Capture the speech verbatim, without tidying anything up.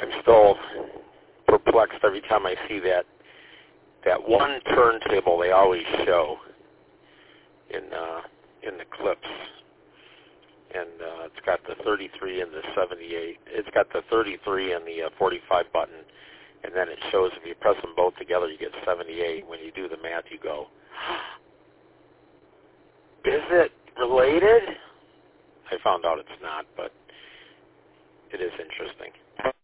I'm still perplexed every time I see that that one turntable they always show in uh, in the clips, and uh, it's got the thirty-three and the seventy-eight. It's got the thirty-three and the uh, forty-five button, and then it shows if you press them both together, you get seventy-eight. When you do the math, you go, is it related? I found out it's not, but it is interesting.